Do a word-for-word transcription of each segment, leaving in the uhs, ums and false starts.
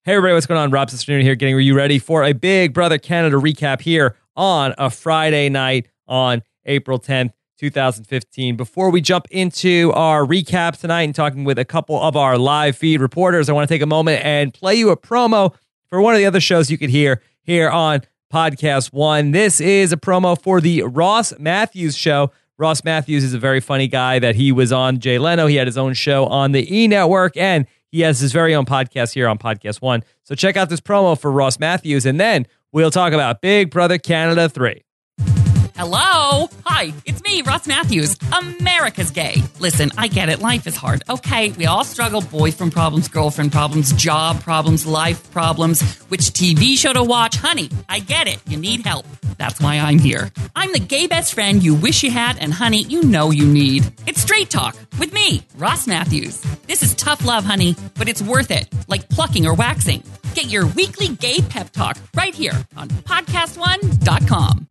Hey everybody, what's going on? Rob Cesternino here, getting you ready for a Big Brother Canada recap here on a Friday night on April tenth, twenty fifteen. Before we jump into our recap tonight and talking with a couple of our live feed reporters, I want to take a moment and play you a promo for one of the other shows you could hear here on Podcast One. This is a promo for the Ross Matthews Show. Ross Matthews is a very funny guy that he was on Jay Leno. He had his own show on the E! Network, and he has his very own podcast here on Podcast One. So check out this promo for Ross Matthews, and then we'll talk about Big Brother Canada three. Hello? Hi, it's me, Ross Matthews, America's Gay. Listen, I get it. Life is hard. Okay, we all struggle. Boyfriend problems, girlfriend problems, job problems, life problems. Which T V show to watch? Honey, I get it. You need help. That's why I'm here. I'm the gay best friend you wish you had, and honey, you know you need. It's Straight Talk with me, Ross Matthews. This is tough love, honey, but it's worth it, like plucking or waxing. Get your weekly gay pep talk right here on podcast one dot com.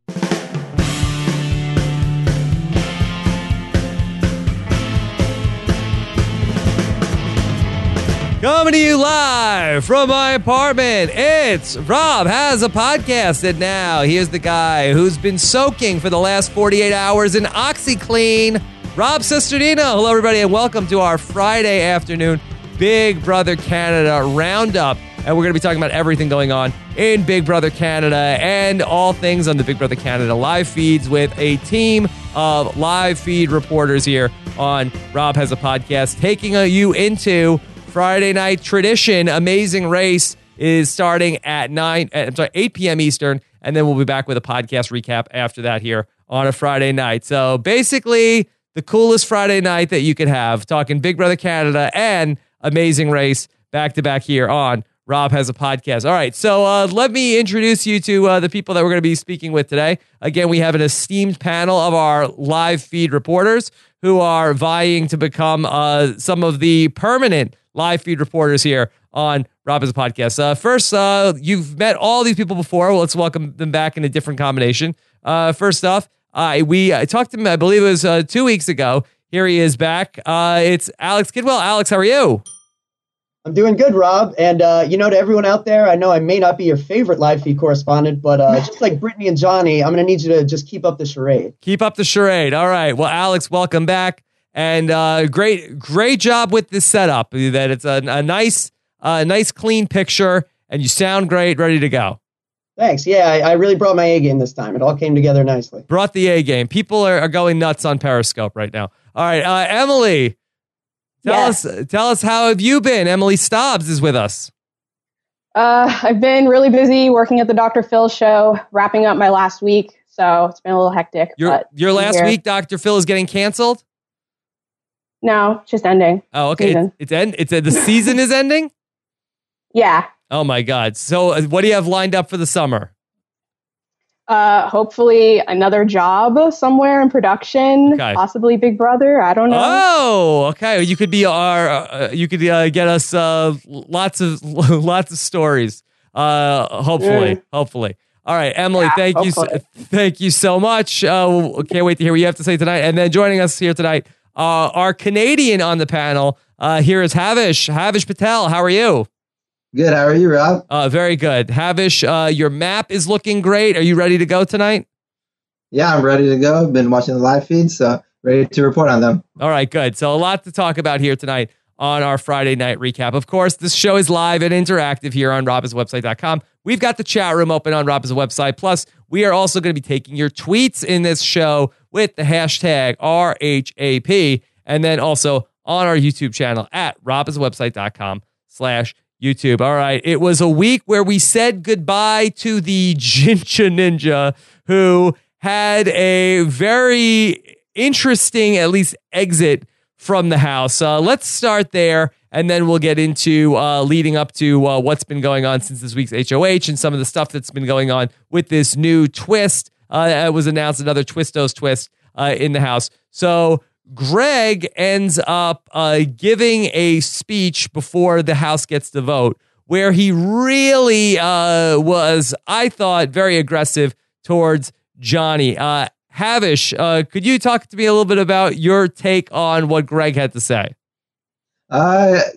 Coming to you live from my apartment, it's Rob Has a Podcast. And now, here's the guy who's been soaking for the last forty-eight hours in OxyClean, Rob Cesternino. Hello, everybody, and welcome to our Friday afternoon Big Brother Canada Roundup. And we're going to be talking about everything going on in Big Brother Canada and all things on the Big Brother Canada live feeds with a team of live feed reporters here on Rob Has a Podcast, taking you into Friday night tradition. Amazing Race is starting at nine. I'm sorry, eight p.m. Eastern, and then we'll be back with a podcast recap after that here on a Friday night. So basically, the coolest Friday night that you could have, talking Big Brother Canada and Amazing Race back to back here on Rob Has a Podcast. All right, so uh, let me introduce you to uh, the people that we're going to be speaking with today. Again, we have an esteemed panel of our live feed reporters who are vying to become uh, some of the permanent live feed reporters here on Rob Has a Podcast. Uh, first, uh, you've met all these people before. Well, let's welcome them back in a different combination. Uh, first off, uh, we uh, talked to him, I believe it was uh, two weeks ago. Here he is back. Uh, it's Alex Kidwell. Alex, how are you? I'm doing good, Rob. And, uh, you know, to everyone out there, I know I may not be your favorite live feed correspondent, but uh, just like Brittany and Johnny, I'm going to need you to just keep up the charade. Keep up the charade. All right. Well, Alex, welcome back. And uh, great, great job with this setup. That it's a, a nice, uh, nice, clean picture, and you sound great, ready to go. Thanks. Yeah, I, I really brought my A game this time. It all came together nicely. Brought the A game. People are, are going nuts on Periscope right now. All right, uh, Emily, tell yes. us, tell us how have you been? Emily Stobbs is with us. Uh, I've been really busy working at the Doctor Phil show, wrapping up my last week, so it's been a little hectic. Your but your I'm last here. week, Doctor Phil is getting canceled. No, it's just ending. Oh, okay. Season. It's it's end. It's uh, the season is ending. Yeah. Oh my God. So, uh, what do you have lined up for the summer? Uh, hopefully another job somewhere in production, Okay. possibly Big Brother. I don't know. Oh, okay. You could be our. Uh, you could uh, get us uh, lots of lots of stories. Uh, hopefully, Mm. hopefully. All right, Emily. Yeah, thank you. So, hopefully. thank you so much. Uh, can't wait to hear what you have to say tonight. And then joining us here tonight, uh, our Canadian on the panel. Uh, here is Havish. Havish Patel. How are you? Good. How are you, Rob? Uh, very good. Havish, uh, your map is looking great. Are you ready to go tonight? Yeah, I'm ready to go. I've been watching the live feeds, so ready to report on them. All right, good. So a lot to talk about here tonight on our Friday night recap. Of course, this show is live and interactive here on rob has a website dot com. We've got the chat room open on Rob Has a Website. Plus, we are also going to be taking your tweets in this show with the hashtag R H A P, and then also on our YouTube channel at rob has a website dot com slash YouTube. All right. It was a week where we said goodbye to the Jinja Ninja, who had a very interesting, at least, exit from the house. Uh, let's start there, and then we'll get into uh, leading up to uh, what's been going on since this week's H O H and some of the stuff that's been going on with this new twist. Uh, it was announced another Twistos twist uh, in the house. So Greg ends up uh, giving a speech before the house gets to vote, where he really uh, was, I thought, very aggressive towards Johnny. Uh, Havish, uh, could you talk to me a little bit about your take on what Greg had to say? Uh,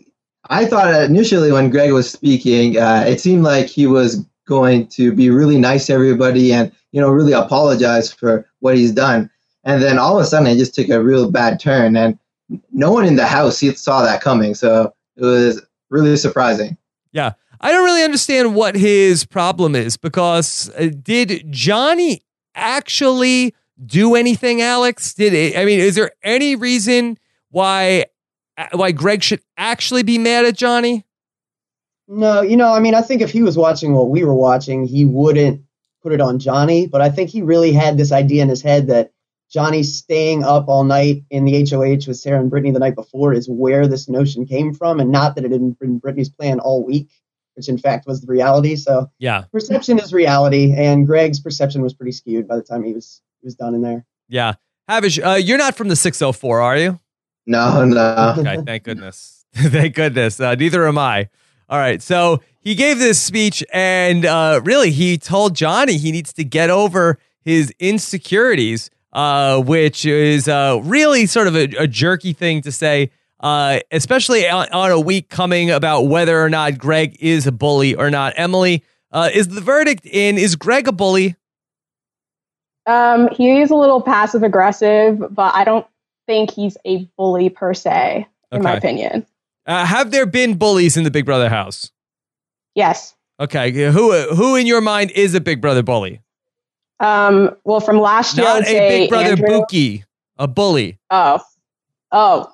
I thought initially when Greg was speaking, uh, it seemed like he was going to be really nice to everybody and, you know, really apologize for what he's done. And then all of a sudden it just took a real bad turn, and no one in the house saw that coming. So it was really surprising. Yeah. I don't really understand what his problem is, because uh, did Johnny actually do anything, Alex? Did it, I mean, is there any reason why why Greg should actually be mad at Johnny? No, you know, I mean, I think if he was watching what we were watching, he wouldn't put it on Johnny. But I think he really had this idea in his head that Johnny staying up all night in the H O H with Sarah and Brittany the night before is where this notion came from, and not that it had been Brittany's plan all week, which in fact was the reality. So yeah, perception is reality, and Greg's perception was pretty skewed by the time he was he was done in there. Yeah. Havish, uh, you're not from the six oh four, are you? No, no. Okay, thank goodness. Thank goodness. Uh, neither am I. All right, so he gave this speech, and uh, really, he told Johnny he needs to get over his insecurities, uh, which is uh, really sort of a, a jerky thing to say, uh, especially on, on a week coming about whether or not Greg is a bully or not. Emily, uh, is the verdict in, is Greg a bully? Um, he is a little passive aggressive, but I don't think he's a bully per se, in Okay. my opinion. Uh, have there been bullies in the Big Brother house? Yes. Okay, who who in your mind is a Big Brother bully? Um, well, from last year, I Not would a say Big Brother Andrew. Buki, a bully. Oh, oh.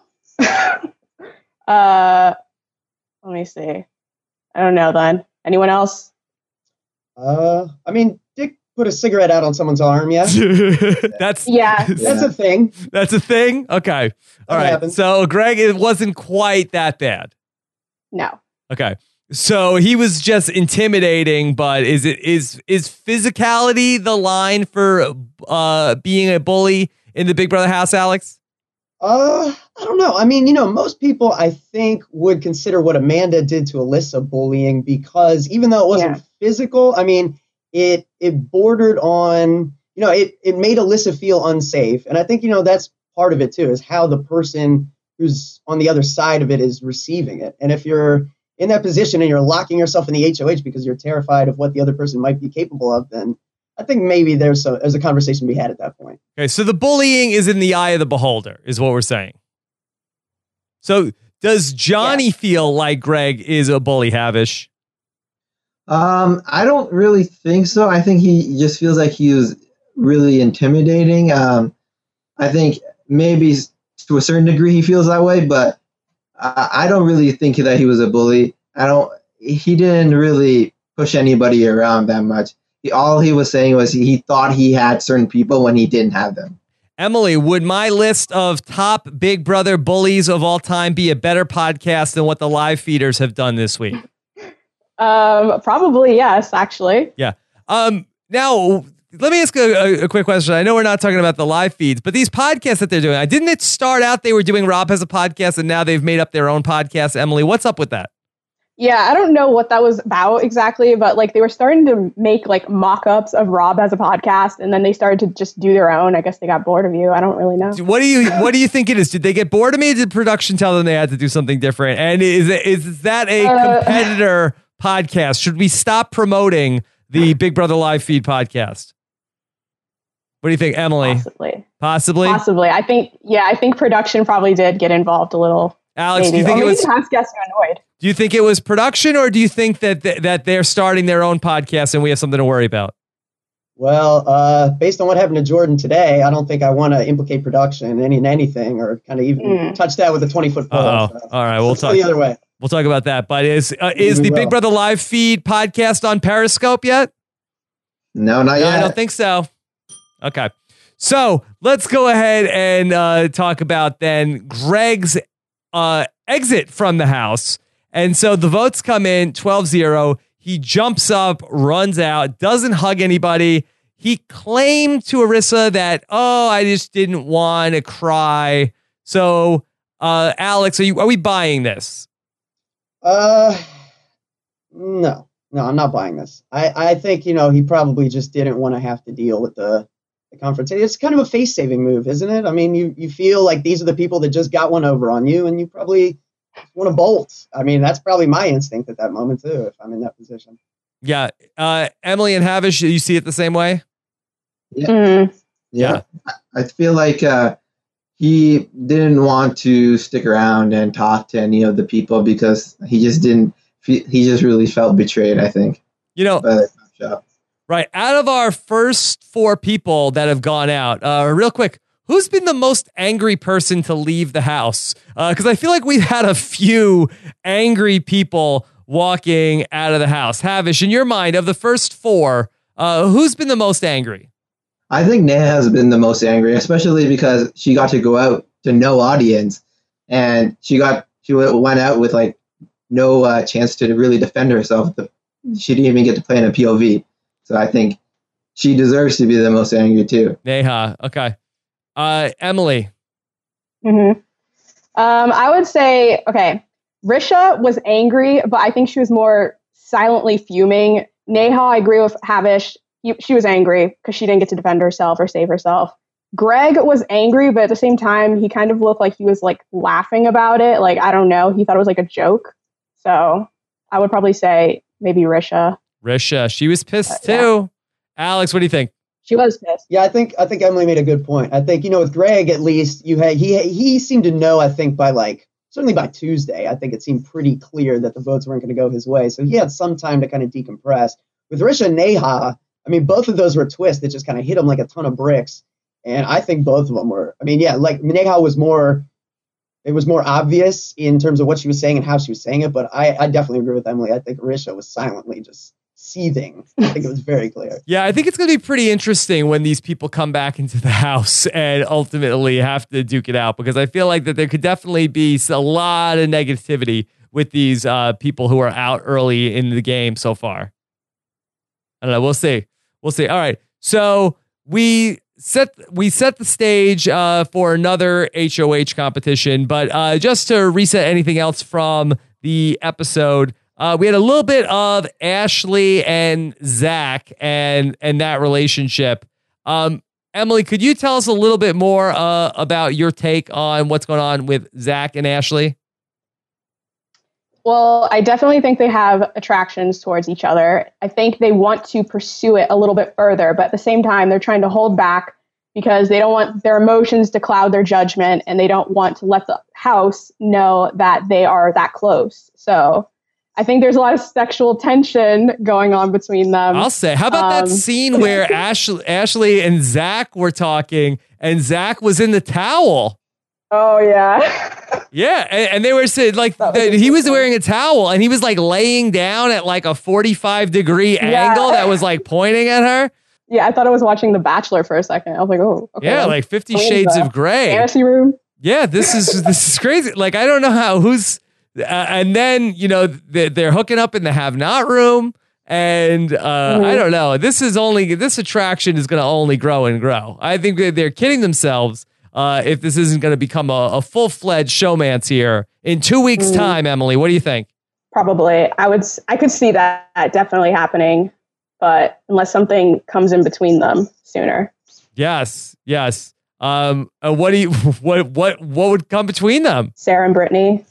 uh, let me see. I don't know. Then anyone else? Uh, I mean, Dick put a cigarette out on someone's arm. Yeah, that's Yeah. that's a thing. That's a thing? Okay. All right. happens. So Greg, it wasn't quite that bad. No. Okay. So he was just intimidating, but is it is is physicality the line for uh being a bully in the Big Brother house, Alex? Uh, I don't know. I mean, you know, most people I think would consider what Amanda did to Alyssa bullying, because even though it wasn't Yeah. physical, I mean, it it bordered on, you know, it it made Alyssa feel unsafe, and I think, you know, that's part of it too, is how the person who's on the other side of it is receiving it. And if you're in that position and you're locking yourself in the H O H because you're terrified of what the other person might be capable of, then I think maybe there's a there's a conversation to be had at that point. Okay, so the bullying is in the eye of the beholder, is what we're saying. So does Johnny feel like Greg is a bully, Havish? Um, I don't really think so. I think he just feels like he was really intimidating. Um, I think maybe to a certain degree he feels that way, but I, I don't really think that he was a bully. I don't. He didn't really push anybody around that much. He, all he was saying was he, he thought he had certain people when he didn't have them. Emily, would my list of top Big Brother bullies of all time be a better podcast than what the live feeders have done this week? Um, probably yes, actually. Yeah. Um. Now, let me ask a, a, a quick question. I know we're not talking about the live feeds, but these podcasts that they're doing, didn't it start out they were doing Rob Has a Podcast, and now they've made up their own podcast? Emily, what's up with that? Yeah, I don't know what that was about exactly, but like they were starting to make like mock-ups of Rob as a podcast, and then they started to just do their own. I guess they got bored of you. I don't really know. What do you What do you think it is? Did they get bored of me? Did production tell them they had to do something different? And is it, is that a Uh, competitor podcast? Should we stop promoting the Big Brother live feed podcast? What do you think, Emily? Possibly. Possibly. Possibly. I think, yeah, I think production probably did get involved a little. Alex, maybe. do you think or it maybe was? the past guests are annoyed. Do you think it was production, or do you think that th- that they're starting their own podcast and we have something to worry about? Well, uh, based on what happened to Jordan today, I don't think I want to implicate production in, in anything, or kind of even Mm. touch that with a twenty foot pole. Oh, So all right. We'll let's go talk the other way. We'll talk about that. But is uh, is We the Big will. Brother live feed podcast on Periscope yet? No, not No, yet. I don't think so. Okay. So let's go ahead and uh, talk about then Greg's uh, exit from the house. And so the votes come in twelve zero. He jumps up, runs out, doesn't hug anybody. He claimed to Arissa that, oh, I just didn't want to cry. So, uh, Alex, are you are we buying this? Uh, no, no, I'm not buying this. I, I think, you know, he probably just didn't want to have to deal with the, the conference. It's kind of a face saving move, isn't it? I mean, you, you feel like these are the people that just got one over on you, and you probably want to bolt. I mean, that's probably my instinct at that moment too, if I'm in that position. Yeah. Uh, Emily and Havish, you see it the same way? Yeah. Mm. Yeah. I feel like uh, he didn't want to stick around and talk to any of the people because he just didn't, fe- he just really felt betrayed, I think. You know, by the shop. Right. Out of our first four people that have gone out, uh, real quick, who's been the most angry person to leave the house? Because uh, I feel like we've had a few angry people walking out of the house. Havish, in your mind, of the first four, uh, who's been the most angry? I think Neha has been the most angry, especially because she got to go out to no audience, and she got she went out with like no uh, chance to really defend herself. She didn't even get to play in a P O V, so I think she deserves to be the most angry too. Neha, okay. Uh, Emily. Mm-hmm. Um, I would say, okay, Risha was angry, but I think she was more silently fuming. Neha, I agree with Havish. He, she was angry because she didn't get to defend herself or save herself. Greg was angry, but at the same time, he kind of looked like he was like laughing about it. Like, I don't know. He thought it was like a joke. So I would probably say maybe Risha. Risha, she was pissed Uh, too. Alex, what do you think? She was pissed. Yeah, I think I think Emily made a good point. I think, you know, with Greg, at least you had he he seemed to know, I think, by like certainly by Tuesday, I think it seemed pretty clear that the votes weren't going to go his way. So he had some time to kind of decompress. With Risha and Neha, I mean, both of those were twists that just kind of hit him like a ton of bricks. And I think both of them were, I mean, yeah, like Neha was more, it was more obvious in terms of what she was saying and how she was saying it. But I, I definitely agree with Emily. I think Risha was silently just seething. I think it was very clear. Yeah, I think it's going to be pretty interesting when these people come back into the house and ultimately have to duke it out, because I feel like that there could definitely be a lot of negativity with these uh, people who are out early in the game so far. I don't know. We'll see. We'll see. All right. So we set we set the stage uh, for another H O H competition, but uh, just to reset anything else from the episode, uh, we had a little bit of Ashley and Zach and and that relationship. Um, Emily, could you tell us a little bit more uh, about your take on what's going on with Zach and Ashley? Well, I definitely think they have attractions towards each other. I think they want to pursue it a little bit further, but at the same time, they're trying to hold back because they don't want their emotions to cloud their judgment, and they don't want to let the house know that they are that close. So I think there's a lot of sexual tension going on between them. I'll say, how about Um, that scene where Ashley, Ashley and Zach were talking, and Zach was in the towel? Oh, yeah. Yeah, and, and they were saying like That was that he was interesting. wearing a towel, and he was like laying down at like a forty-five degree Yeah. angle that was like pointing at her. Yeah, I thought I was watching The Bachelor for a second. I was like, oh, okay. Yeah, like Fifty What is Shades that? of Grey. Fantasy room. Yeah, this is this is crazy. Like I don't know how who's, uh, and then you know they're, they're hooking up in the have not room, and uh, Mhm. I don't know. This is only this attraction is going to only grow and grow. I think that they're kidding themselves. Uh, if this isn't going to become a, a full-fledged showmance here in two weeks' Mhm. time, Emily, what do you think? Probably. I would. s- I could see that definitely happening, but unless something comes in between them sooner. Yes, yes. Um, uh, what do you what what what would come between them? Sarah and Brittany.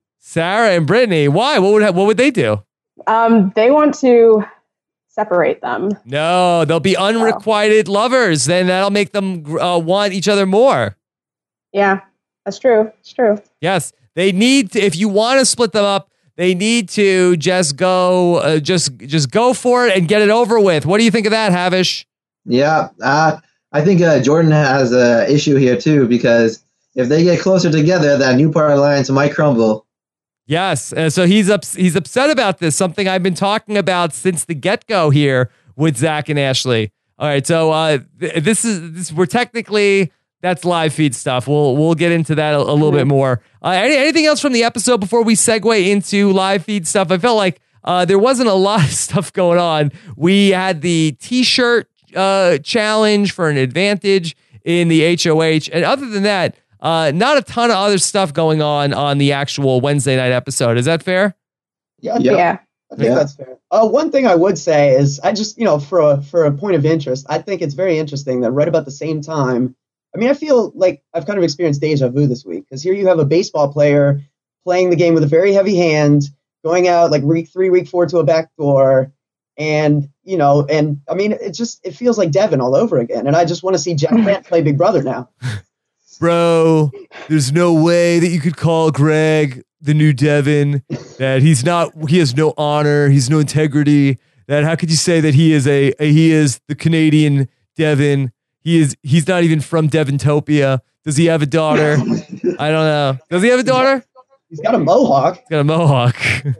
Sarah and Brittany. Why? What would ha- what would they do? Um, they want to separate them. No, they'll be unrequited lovers. Then that'll make them uh, want each other more. Yeah, that's true. It's true. Yes, they need to. If you want to split them up, they need to just go, uh, just just go for it and get it over with. What do you think of that, Havish? Yeah, uh, I think uh, Jordan has an issue here too, because if they get closer together, that Newport Alliance might crumble. Yes, uh, so he's ups- he's upset about this. Something I've been talking about since the get go here with Zach and Ashley. All right, so uh, th- this is this. We're technically that's live feed stuff. We'll we'll get into that a, a little bit more. Uh, any, anything else from the episode before we segue into live feed stuff? I felt like uh, there wasn't a lot of stuff going on. We had the T-shirt uh, challenge for an advantage in the H O H, and other than that. Uh, not a ton of other stuff going on on the actual Wednesday night episode. Is that fair? Yeah, I Yeah. think, Yeah. I think Yeah. that's fair. Uh, one thing I would say is, I just, you know, for a, for a point of interest, I think it's very interesting that right about the same time, I mean, I feel like I've kind of experienced deja vu this week, because here you have a baseball player playing the game with a very heavy hand, going out like week three, week four to a back door. And, you know, and I mean, it just, it feels like Devin all over again. And I just want to see Jack Grant play Big Brother now. Bro, there's no way that you could call Greg the new Devin, that he's not, he has no honor, he's no integrity, that how could you say that he is a, a he is the Canadian Devin? He is, he's not even from Devontopia. Does he have a daughter? I don't know. Does he have a daughter? He's got a mohawk. He's got a mohawk.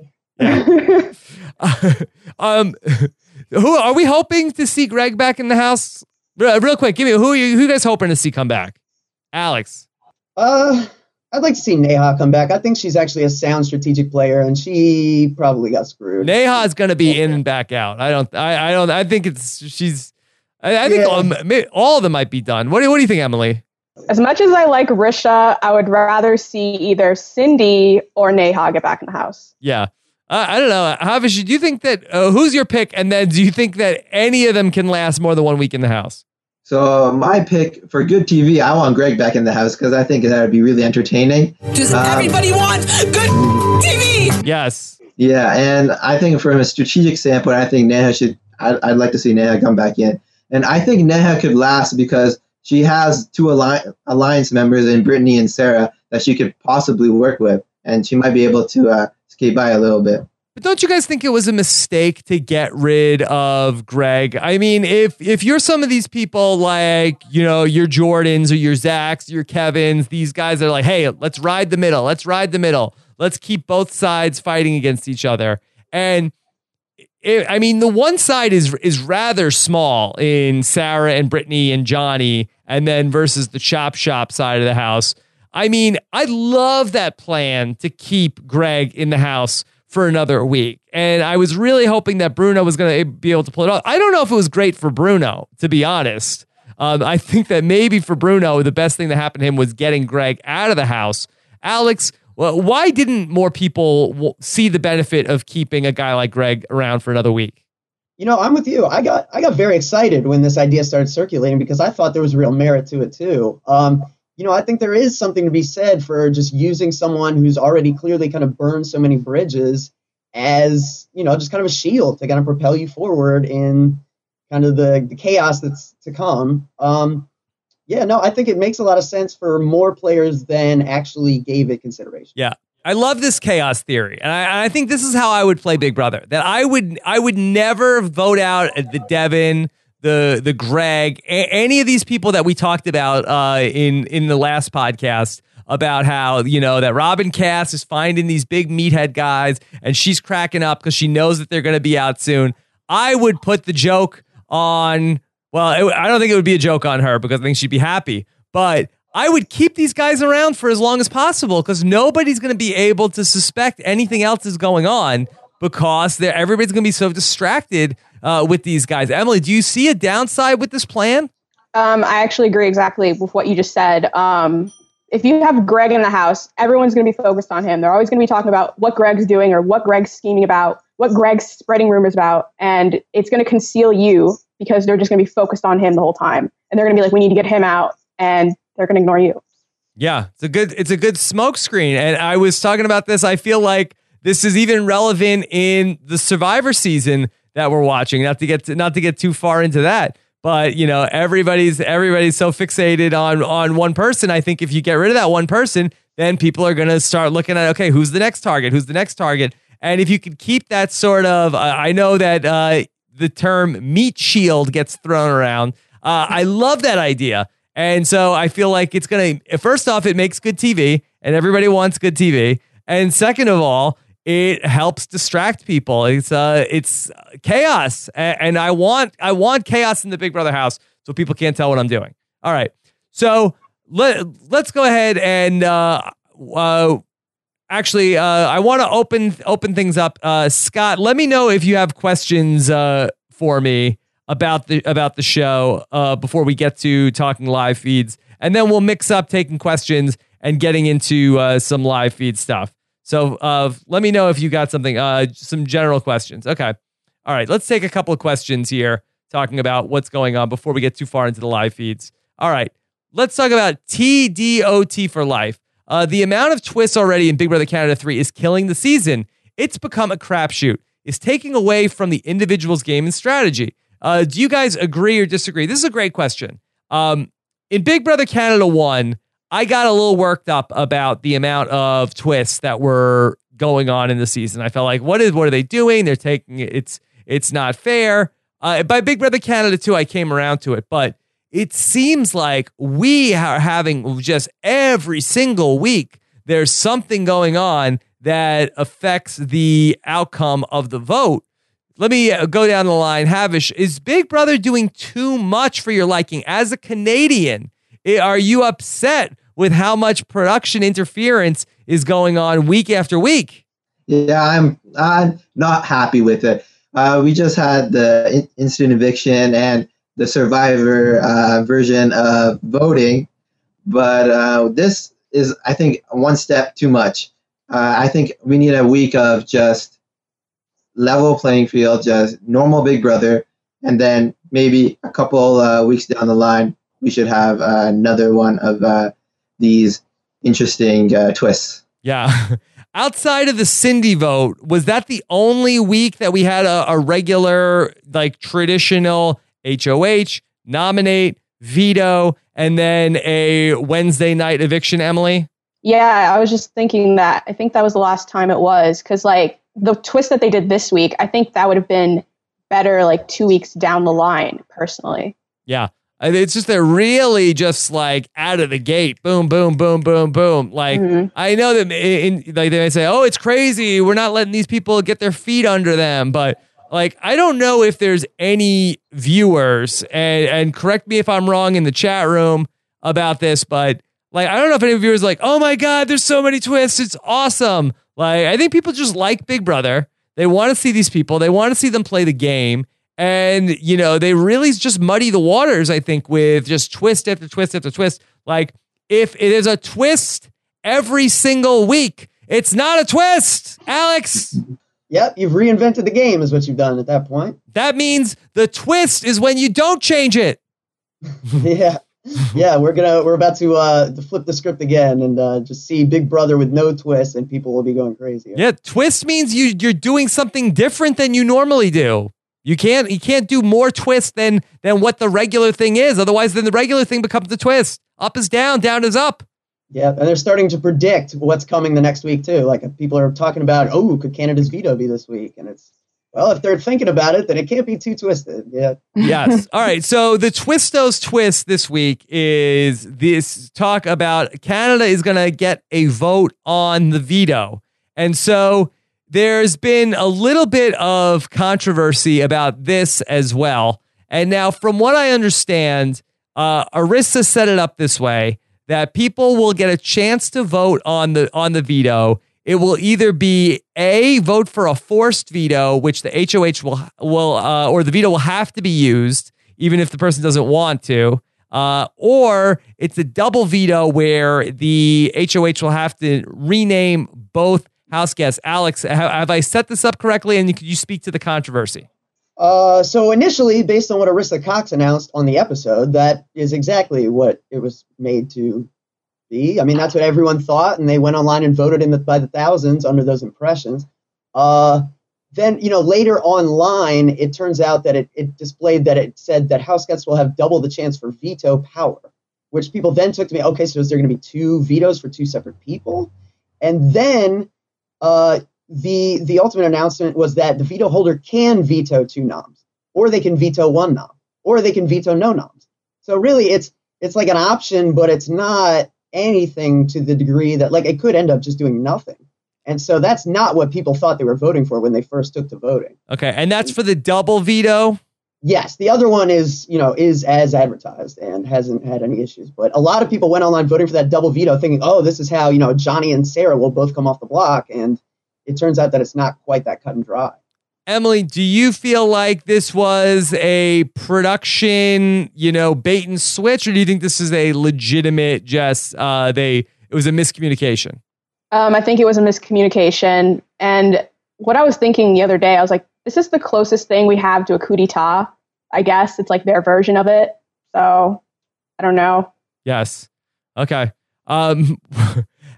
Yeah. uh, um, who are we hoping to see Greg back in the house? Real, real quick, give me who are you who are you guys hoping to see come back? Alex. Uh, I'd like to see Neha come back. I think she's actually a sound strategic player, and she probably got screwed. Neha is going to be in and back out. I don't. I, I don't. I think it's she's. I, I think yeah. all, all of them might be done. What do What do you think, Emily? As much as I like Risha, I would rather see either Cindy or Neha get back in the house. Yeah. Uh, I don't know. Havish, do you think that, uh, who's your pick? And then do you think that any of them can last more than one week in the house? So my pick for good T V, I want Greg back in the house because I think that would be really entertaining. Does um, everybody want good T V? Yes. Yeah, and I think from a strategic standpoint, I think Neha should, I'd, I'd like to see Neha come back in. And I think Neha could last because she has two alli- alliance members in Brittany and Sarah that she could possibly work with. And she might be able to uh, skate by a little bit. But don't you guys think it was a mistake to get rid of Greg? I mean, if if you're some of these people like, you know, your Jordans or your Zachs, your Kevins, these guys are like, hey, let's ride the middle. Let's ride the middle. Let's keep both sides fighting against each other. And it, I mean, the one side is is rather small in Sarah and Brittany and Johnny, and then versus the Chop Shop side of the house. I mean, I love that plan to keep Greg in the house for another week. And I was really hoping that Bruno was going to be able to pull it off. I don't know if it was great for Bruno, to be honest. Um, I think that maybe for Bruno, the best thing that happened to him was getting Greg out of the house. Alex, well, why didn't more people w- see the benefit of keeping a guy like Greg around for another week? You know, I'm with you. I got I got very excited when this idea started circulating because I thought there was real merit to it too. Um, you know, I think there is something to be said for just using someone who's already clearly kind of burned so many bridges as, you know, just kind of a shield to kind of propel you forward in kind of the, the chaos that's to come. Um, yeah, no, I think it makes a lot of sense for more players than actually gave it consideration. Yeah. I love this chaos theory. And I, I think this is how I would play Big Brother. That I would I would never vote out the Devin, the the Greg, a, any of these people that we talked about uh, in, in the last podcast about how, you know, that Robin Cass is finding these big meathead guys and she's cracking up because she knows that they're going to be out soon. I would put the joke on, well, it, I don't think it would be a joke on her because I think she'd be happy. But I would keep these guys around for as long as possible because nobody's going to be able to suspect anything else is going on because they're, everybody's going to be so distracted uh, with these guys. Emily, do you see a downside with this plan? Um, I actually agree exactly with what you just said. Um, if you have Greg in the house, everyone's going to be focused on him. They're always going to be talking about what Greg's doing or what Greg's scheming about, what Greg's spreading rumors about. And it's going to conceal you because they're just going to be focused on him the whole time. And they're going to be like, we need to get him out. And they're going to ignore you. Yeah, it's a good it's a good smoke screen. And I was talking about this. I feel like this is even relevant in the Survivor season that we're watching. Not to get to, not to get too far into that, but you know, everybody's everybody's so fixated on on one person. I think if you get rid of that one person, then people are going to start looking at, okay, who's the next target? Who's the next target? And if you could keep that sort of, uh, I know that uh, the term meat shield gets thrown around. Uh, I love that idea. And so I feel like it's going to, first off, it makes good T V and everybody wants good T V. And second of all, it helps distract people. It's uh, it's chaos. And I want, I want chaos in the Big Brother house so people can't tell what I'm doing. All right. So let, let's go ahead and uh, uh, actually, uh, I want to open, open things up. Uh, Scott, let me know if you have questions uh, for me about the about the show uh, before we get to talking live feeds. And then we'll mix up taking questions and getting into uh, some live feed stuff. So uh, let me know if you got something, uh, some general questions. Okay. All right. Let's take a couple of questions here talking about what's going on before we get too far into the live feeds. All right. Let's talk about T D O T for life. Uh, the amount of twists already in Big Brother Canada three is killing the season. It's become a crapshoot. It's taking away from the individual's game and strategy. Uh, do you guys agree or disagree? This is a great question. Um, in Big Brother Canada one, I got a little worked up about the amount of twists that were going on in the season. I felt like, what is what are they doing? They're taking it. It's it's not fair. Uh, by Big Brother Canada two, I came around to it, but it seems like we are having just every single week, there's something going on that affects the outcome of the vote. Let me go down the line. Havish, is Big Brother doing too much for your liking? As a Canadian, are you upset with how much production interference is going on week after week? Yeah, I'm, I'm not happy with it. Uh, we just had the in- instant eviction and the Survivor uh, version of voting, but uh, this is, I think, one step too much. Uh, I think we need a week of just level playing field, just normal Big Brother, and then maybe a couple uh, weeks down the line, we should have uh, another one of uh, these interesting uh, twists. Yeah. Outside of the Cindy vote, was that the only week that we had a, a regular, like traditional H O H, nominate, veto, and then a Wednesday night eviction, Emily? Yeah, I was just thinking that. I think that was the last time it was, because like the twist that they did this week, I think that would have been better like two weeks down the line, personally. Yeah. It's just they're really just like out of the gate. Boom, boom, boom, boom, boom. Like, mm-hmm. I know that in, in, like they may say, oh, it's crazy. We're not letting these people get their feet under them. But like, I don't know if there's any viewers, and, and correct me if I'm wrong in the chat room about this, but like, I don't know if any viewers are like, oh my God, there's so many twists. It's awesome. Like, I think people just like Big Brother. They want to see these people. They want to see them play the game. And, you know, they really just muddy the waters, I think, with just twist after twist after twist. Like, if it is a twist every single week, it's not a twist, Alex. Yep, you've reinvented the game is what you've done at that point. That means the twist is when you don't change it. yeah. Yeah, we're gonna we're about to uh to flip the script again and uh just see Big Brother with no twist, and people will be going crazy. Yeah, twist means you you're doing something different than you normally do. You can't you can't do more twist than than what the regular thing is. Otherwise, then the regular thing becomes the twist. Up is down, down is up. Yeah, and they're starting to predict what's coming the next week too. Like people are talking about, oh, could Canada's veto be this week? And it's, well, if they're thinking about it, then it can't be too twisted. Yeah. Yes. All right. So the Twistos twist this week is this talk about Canada is going to get a vote on the veto. And so there's been a little bit of controversy about this as well. And now, from what I understand, uh, Arissa set it up this way, that people will get a chance to vote on the on the veto. It will either be A, vote for a forced veto, which the H O H will will uh, or the veto will have to be used, even if the person doesn't want to, uh, or it's a double veto where the H O H will have to rename both house guests. Alex, have, have I set this up correctly? And could you speak to the controversy? Uh, so initially, based on what Arissa Cox announced on the episode, that is exactly what it was made to be. I mean, that's what everyone thought, and they went online and voted in the, by the thousands under those impressions. Uh, then, you know, later online, it turns out that it, it displayed that it said that house guests will have double the chance for veto power, which people then took to me, okay, so is there going to be two vetoes for two separate people? And then uh, the the ultimate announcement was that the veto holder can veto two noms, or they can veto one nom, or they can veto no noms. So really, it's it's like an option, but it's not anything to the degree that, like, it could end up just doing nothing. And so that's not what people thought they were voting for when they first took to voting. Okay, and that's for the double veto? Yes, the other one is, you know, is as advertised and hasn't had any issues. But a lot of people went online voting for that double veto thinking, oh, this is how, you know, Johnny and Sarah will both come off the block. And it turns out that it's not quite that cut and dry. Emily, do you feel like this was a production, you know, bait and switch, or do you think this is a legitimate, just uh, they it was a miscommunication? Um, I think it was a miscommunication. And what I was thinking the other day, I was like, this is the closest thing we have to a coup d'etat. I guess it's like their version of it. So I don't know. Yes. Okay. Um,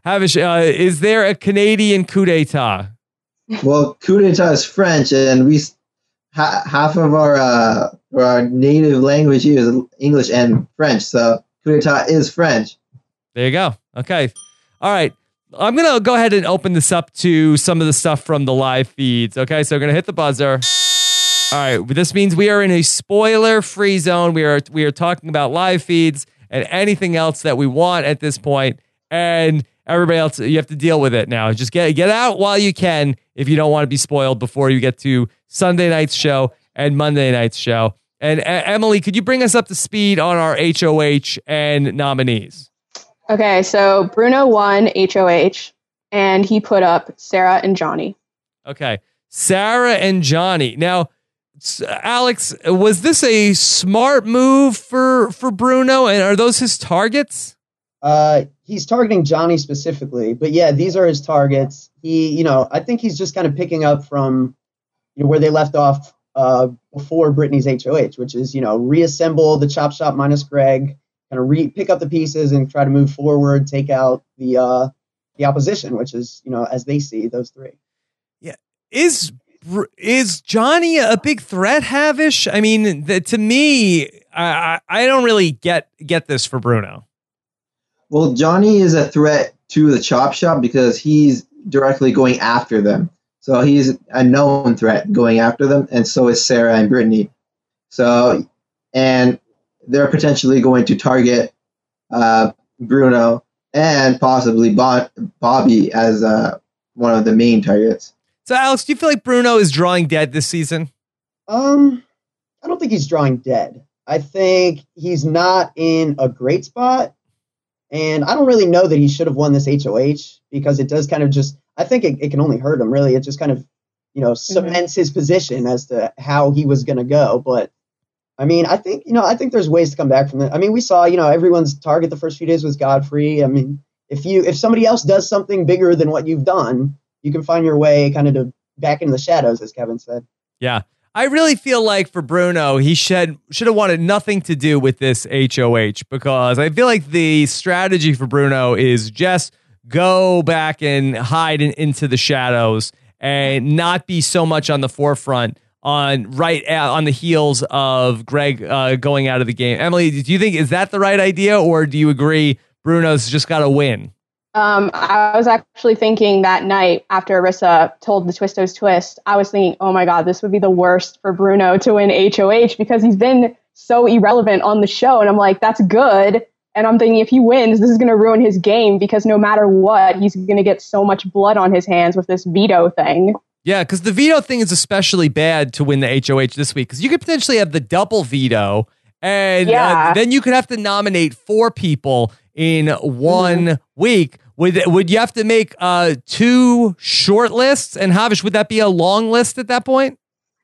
Havish, uh, is there a Canadian coup d'etat? Well, coup d'etat is French, and we ha- half of our uh, our native language here is English and French. So coup d'etat is French. There you go. Okay. All right. I'm going to go ahead and open this up to some of the stuff from the live feeds. Okay. So we're going to hit the buzzer. All right. This means we are in a spoiler-free zone. We are we are talking about live feeds and anything else that we want at this point. And everybody else, you have to deal with it now. Just get get out while you can if you don't want to be spoiled before you get to Sunday night's show and Monday night's show. And uh, Emily, could you bring us up to speed on our H O H and nominees? Okay, so Bruno won H O H, and he put up Sarah and Johnny. Okay, Sarah and Johnny. Now, Alex, was this a smart move for, for Bruno, and are those his targets? Uh, he's targeting Johnny specifically, but yeah, these are his targets. He, you know, I think he's just kind of picking up from, you know, where they left off uh, before Brittany's H O H, which is, you know, reassemble the chop shop minus Greg, kind of re pick up the pieces and try to move forward, take out the uh, the opposition, which is, you know, as they see those three. Yeah, is is Johnny a big threat, Havish? I mean, the, to me, I I don't really get get this for Bruno. Well, Johnny is a threat to the chop shop because he's directly going after them. So he's a known threat going after them, and so is Sarah and Brittany. So, and they're potentially going to target uh, Bruno and possibly Bo- Bobby as uh, one of the main targets. So, Alex, do you feel like Bruno is drawing dead this season? Um, I don't think he's drawing dead. I think he's not in a great spot. And I don't really know that he should have won this H O H because it does kind of just, I think it, it can only hurt him, really. It just kind of, you know, cements mm-hmm. his position as to how he was going to go. But, I mean, I think, you know, I think there's ways to come back from that. I mean, we saw, you know, everyone's target the first few days was Godfrey. I mean, if you if somebody else does something bigger than what you've done, you can find your way kind of to back into the shadows, as Kevin said. Yeah. I really feel like for Bruno, he should should have wanted nothing to do with this H O H because I feel like the strategy for Bruno is just go back and hide in, into the shadows and not be so much on the forefront on right uh, on the heels of Greg uh, going out of the game. Emily, do you think is that the right idea, or do you agree Bruno's just got to win? Um, I was actually thinking that night after Arissa told the Twistos twist, I was thinking, oh my God, this would be the worst for Bruno to win H O H because he's been so irrelevant on the show. And I'm like, that's good. And I'm thinking if he wins, this is going to ruin his game because no matter what, he's going to get so much blood on his hands with this veto thing. Yeah, because the veto thing is especially bad to win the H O H this week because you could potentially have the double veto and yeah. uh, then you could have to nominate four people in one mm-hmm. week. Would would you have to make uh, two short lists? And Havish, would that be a long list at that point?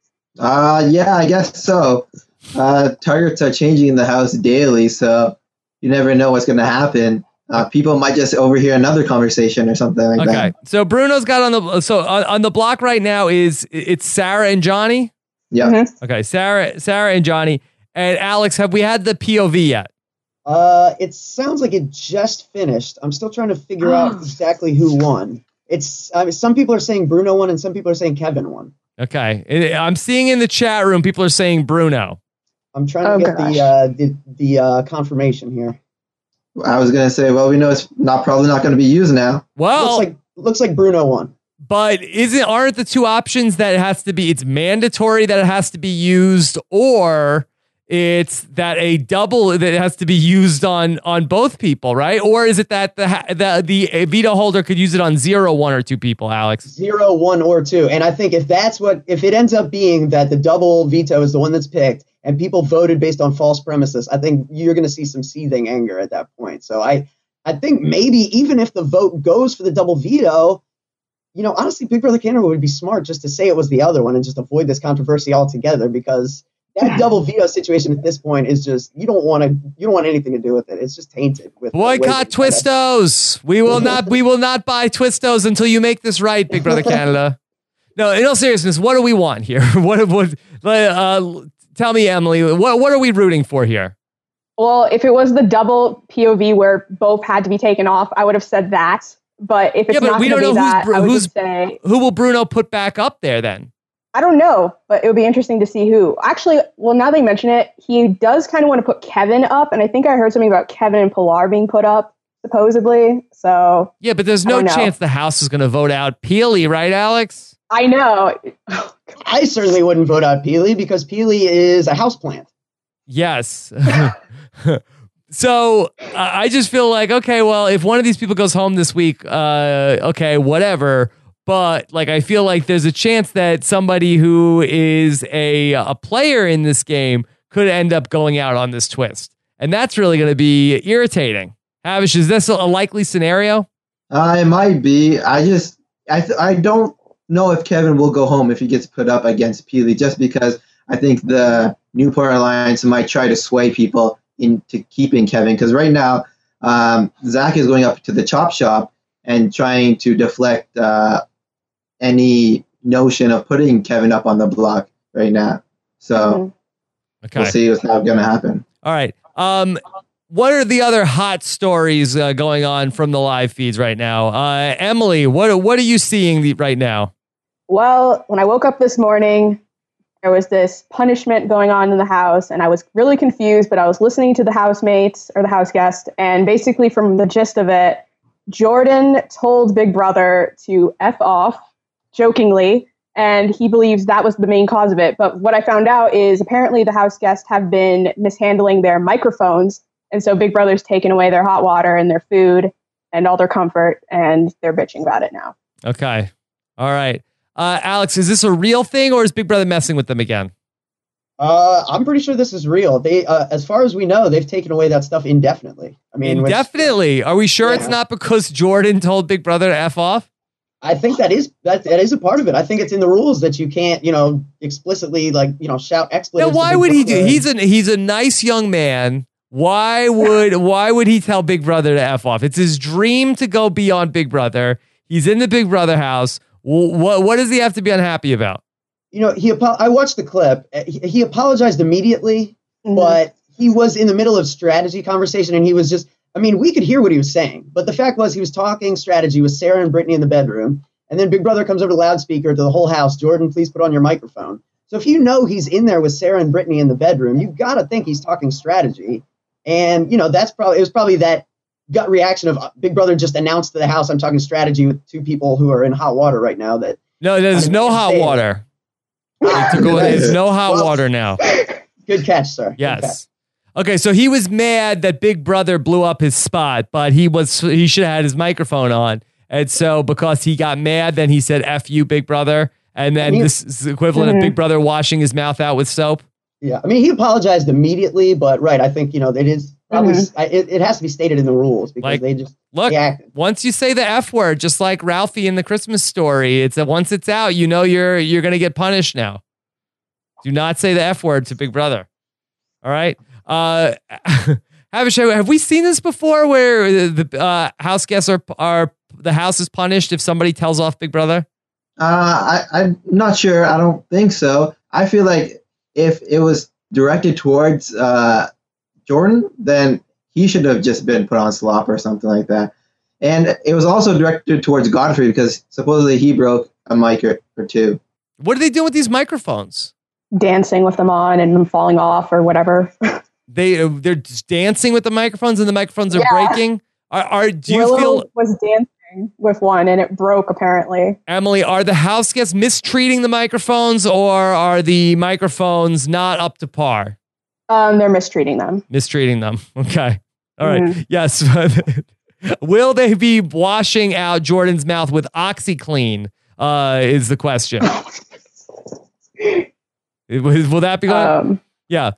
Uh, yeah, I guess so. Uh, targets are changing in the house daily, so you never know what's going to happen. Uh, people might just overhear another conversation or something like okay. that. Okay, so Bruno's got on the so on, on the block right now is it's Sarah and Johnny. Yeah. Mm-hmm. Okay, Sarah, Sarah and Johnny and Alex. Have we had the P O V yet? Uh, it sounds like it just finished. I'm still trying to figure out exactly who won. It's I mean, some people are saying Bruno won, and some people are saying Kevin won. Okay, I'm seeing in the chat room people are saying Bruno. I'm trying to oh, get gosh. the uh, the the uh, confirmation here. I was gonna say, well, we know it's not probably not going to be used now. Well, looks like looks like Bruno won. But isn't aren't the two options that it has to be? It's mandatory that it has to be used, or it's that a double that it has to be used on on both people, right? Or is it that the the the veto holder could use it on zero, one, or two people, Alex? Zero, one, or two. And I think if that's what if it ends up being that the double veto is the one that's picked and people voted based on false premises, I think you're going to see some seething anger at that point. So I I think maybe even if the vote goes for the double veto, you know, honestly, Big Brother Canada would be smart just to say it was the other one and just avoid this controversy altogether because that double veto situation at this point is just you don't want to you don't want anything to do with it. It's just tainted with boycott Twistos. We will not we will not buy Twistos until you make this right, Big Brother Canada. No, in all seriousness, what do we want here? What what uh, tell me, Emily, what what are we rooting for here? Well, if it was the double P O V where both had to be taken off, I would have said that. But if it's Yeah, but not we going to don't be know who's that, Bru- I would who's- just say Who will Bruno put back up there then? I don't know, but it would be interesting to see who. Actually, well, now they mention it, he does kind of want to put Kevin up, and I think I heard something about Kevin and Pilar being put up, supposedly. So Yeah, but there's I no don't know. chance the House is going to vote out Peely, right, Alex? I know. I certainly wouldn't vote out Peely because Peely is a houseplant. Yes. So uh, I just feel like, okay, well, if one of these people goes home this week, uh, okay, whatever. But like, I feel like there's a chance that somebody who is a a player in this game could end up going out on this twist, and that's really going to be irritating. Havish, is this a likely scenario? Uh, it might be. I just, I, th- I don't know if Kevin will go home if he gets put up against Peely, just because I think the Newport Alliance might try to sway people into keeping Kevin. Because right now, um, Zach is going up to the chop shop and trying to deflect uh, any notion of putting Kevin up on the block right now. So Mm-hmm. Okay. we'll see what's not going to happen. All right. Um, what are the other hot stories uh, going on from the live feeds right now? Uh, Emily, what what are you seeing the, right now? Well, when I woke up this morning, there was this punishment going on in the house, and I was really confused, but I was listening to the housemates or the house guest, and basically from the gist of it, Jordan told Big Brother to F off, jokingly, and he believes that was the main cause of it. But what I found out is apparently the house guests have been mishandling their microphones, and so Big Brother's taken away their hot water and their food and all their comfort, and they're bitching about it now. Okay. All right. Uh, Alex, is this a real thing or is Big Brother messing with them again? Uh, I'm pretty sure this is real. They, uh, as far as we know, they've taken away that stuff indefinitely. I mean, which- Indefinitely. Are we sure it's Yeah. not because Jordan told Big Brother to F off? I think that is that that is a part of it. I think it's in the rules that you can't, you know, explicitly like, you know, shout Now, expletives. to why Big would he do? Brother. He's a he's a nice young man. Why would why would he tell Big Brother to F off? It's his dream to go be on Big Brother. He's in the Big Brother house. What what does he have to be unhappy about? You know, he. apo- I watched the clip. Uh, He, he apologized immediately, Mhm. but he was in the middle of strategy conversation, and he was just. I mean, we could hear what he was saying, but the fact was he was talking strategy with Sarah and Brittany in the bedroom, and then Big Brother comes over to the loudspeaker to the whole house. Jordan, please put on your microphone. So if you know he's in there with Sarah and Brittany in the bedroom, you've got to think he's talking strategy, and you know that's probably it was probably that gut reaction of uh, Big Brother just announced to the house, I'm talking strategy with two people who are in hot water right now. That No, there's I no didn't hot say it. water. They took away- There's no hot Well, water now. Good catch, sir. Good catch. Yes. Okay, so he was mad that Big Brother blew up his spot, but he was he should have had his microphone on. And so because he got mad, then he said F you, Big Brother. And then And he- this is the equivalent of Big Brother washing his mouth out with soap. Yeah, I mean, he apologized immediately, but right, I think you know it is probably I it, it has to be stated in the rules because Like, they just Look, they acted. once you say the F word, just like Ralphie in the Christmas Story, it's that once it's out, you know you're you're gonna get punished now. Do not say the F word to Big Brother. All right. Uh, Havish, have we seen this before, where the uh, house guests are are the house is punished if somebody tells off Big Brother? Uh, I, I'm not sure. I don't think so. I feel like if it was directed towards uh, Jordan, then he should have just been put on slop or something like that. And it was also directed towards Godfrey because supposedly he broke a mic or, or two. What are they doing with these microphones? Dancing with them on and them falling off or whatever. They they're just dancing with the microphones, and the microphones are Yeah. breaking. Are, are do you Willow feel, was dancing with one and it broke apparently. Emily, are the house guests mistreating the microphones, or are the microphones not up to par? Um, they're mistreating them. Mistreating them. Okay. All right. Mhm. Yes. Will they be washing out Jordan's mouth with OxyClean? Uh, is the question. Will will that be going? Um, Yeah.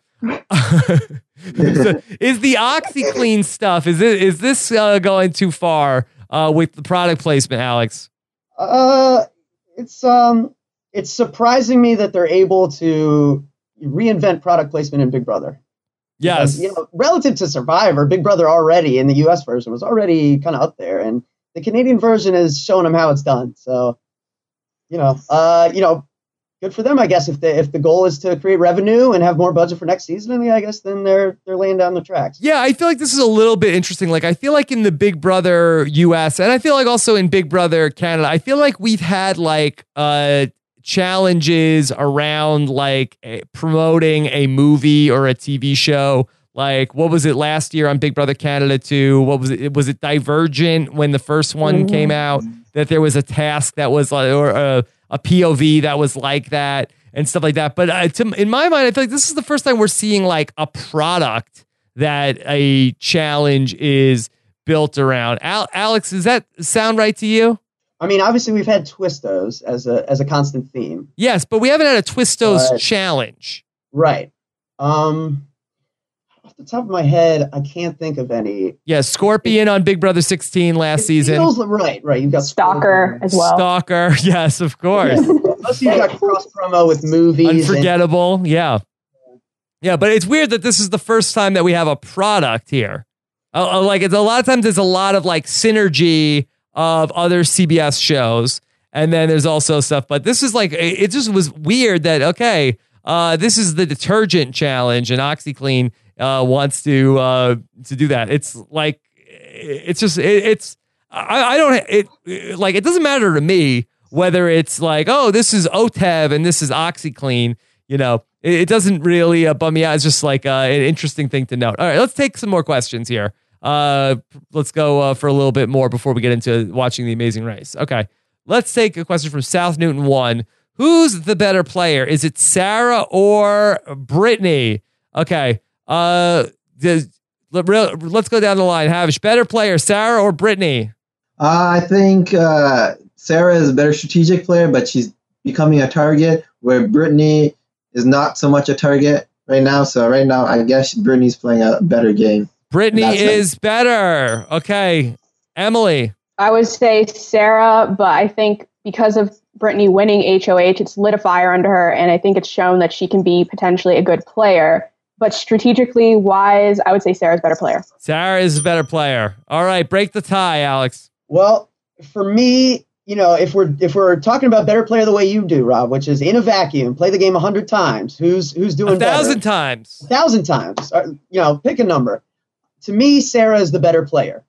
So, is the OxyClean stuff, is it is this uh, going too far uh, with the product placement, Alex? Uh, it's um, it's surprising me that they're able to reinvent product placement in Big Brother. Yes. Because, you know, relative to Survivor, Big Brother already in the U S version was already kind of up there, and the Canadian version is showing them how it's done. So, you know, uh, you know, good for them, I guess. If the if the goal is to create revenue and have more budget for next season, I guess then they're they're laying down the tracks. Yeah, I feel like this is a little bit interesting. Like, I feel like in the Big Brother U S, and I feel like also in Big Brother Canada, I feel like we've had like uh challenges around like a, promoting a movie or a T V show. Like, what was it last year on Big Brother Canada two? What was it? Was it Divergent when the first one mm-hmm. came out? That there was a task that was like, or a, a P O V that was like that and stuff like that. But uh, to, in my mind, I feel like this is the first time we're seeing like a product that a challenge is built around. Al- Alex, does that sound right to you? I mean, obviously we've had Twistos as a as a constant theme. Yes, but we haven't had a Twistos but, challenge. Right. Um, off the top of my head, I can't think of any. Yeah, Scorpion it, on Big Brother sixteen last season. Feels, right, right. You've got Stalker as well. Stalker, yes, of course. Plus you've got cross promo with movies. Unforgettable, and- yeah. Yeah, but it's weird that this is the first time that we have a product here. Uh, like, it's a lot of times there's a lot of like synergy of other C B S shows, and then there's also stuff. But this is like, it just was weird that okay, uh, this is the detergent challenge, and OxyClean uh, wants to uh, to do that. It's like, it's just, it, it's I, I don't it like it doesn't matter to me whether it's like, oh, this is O T E V and this is OxyClean. You know, it, it doesn't really uh, bum me out. It's just like uh, an interesting thing to note. All right, let's take some more questions here. Uh, let's go uh, for a little bit more before we get into watching The Amazing Race. Okay, let's take a question from South Newton one. Who's the better player? Is it Sarah or Brittany? Okay, uh, does, let, let's go down the line. Havish, better player, Sarah or Brittany? Uh, I think uh, Sarah is a better strategic player, but she's becoming a target, where Brittany is not so much a target right now. So right now, I guess Brittany's playing a better game. Brittany That's is nice. better. Okay. Emily. I would say Sarah, but I think because of Brittany winning H O H, it's lit a fire under her, and I think it's shown that she can be potentially a good player. But strategically wise, I would say Sarah's a better player. Sarah is a better player. All right, break the tie, Alex. Well, for me, you know, if we're if we're talking about better player the way you do, Rob, which is in a vacuum, play the game a hundred times, who's who's doing a thousand better? times, a thousand times. Or, you know, pick a number. To me, Sarah is the better player.